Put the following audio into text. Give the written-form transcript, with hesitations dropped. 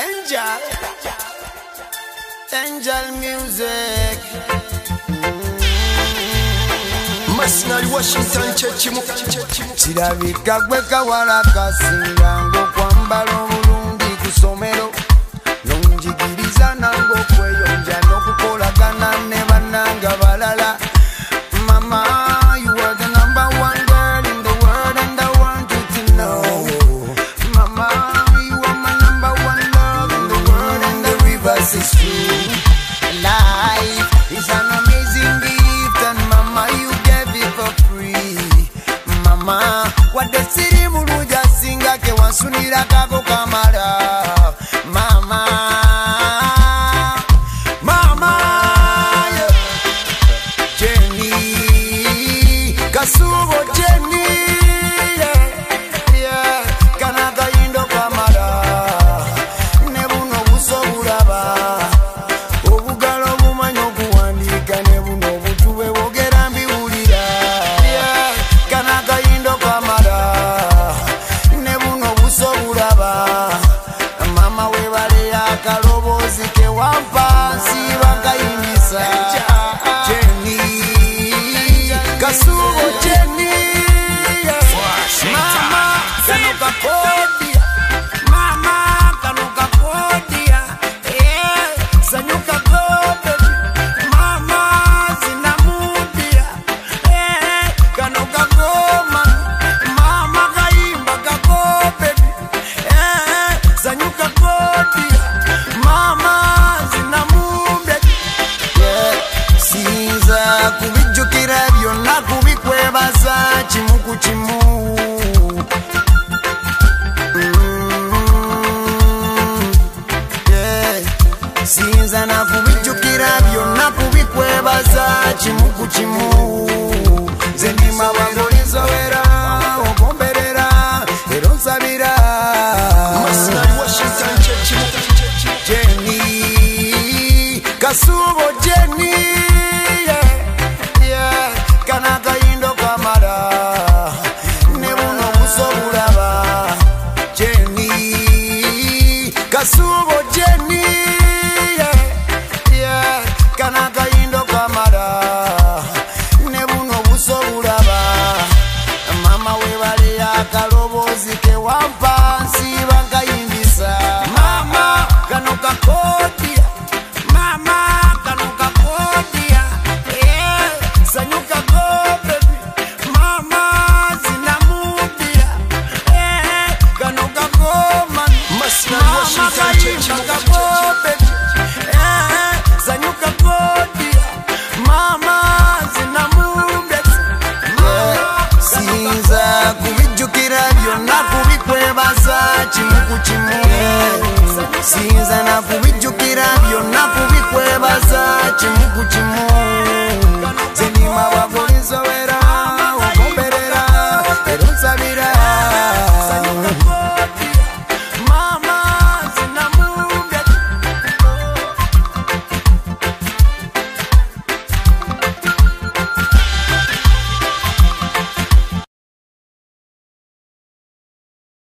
Angel music. Masinari Washington chechimu Chirabika gweka waraka singango kwambala obulungi kusomero nonjigiriza nango kweyonja n'okukolagana ne bannanga balala. Mama, you are the #1 girl in the world and I want you to know. Mama, you are my #1 love in the world and the reverse is true. Life is an amazing gift and mama you gave it for free. Mama, what the city muluja singa ke wansunira kako kamara. Mama, mama, yeah. Jenny, kasubo Jenny, yeah, kanaka indo kamara. Nebuno buso buraba, obugalo bumanyo kuwandika nebuno butuwe bogera mbiwulira. Yeah, kanaka indo kamara, nebuno buso buraba. Mama webale akalobozi ke wampa siba kayimbisa. Jenny, kasubo Jenny, mama kanuka kodia, mama kanuka kodia, sanyuka kobe, mama zinamudia, kanuka goma, mama kaimba kakobe, sanyuka kodia, mama zinamudia. Sinza kubijukira byonna kubikwebaza kimu ku kimu. Sinza na kubijukira byonna kubikwebaza kimu ku kimu. Nze ndima bagolizowera okomberera era onsabira. Masinari Washington chechimu Jenny, kasubo Jenny, yeah, kanaka indo kamara, nebuno buso buraba. Jenny, kasubo Jenny, yeah, kanaka indo kamara, nebuno buso buraba. Mama webale akalobozi ke wampa nsiba nkayimbisa. Mama kanuka kodia, mama kanuka kodia, sanyuka go baby, mama zinamudia, kanuka go man. Masinari Washington chechimu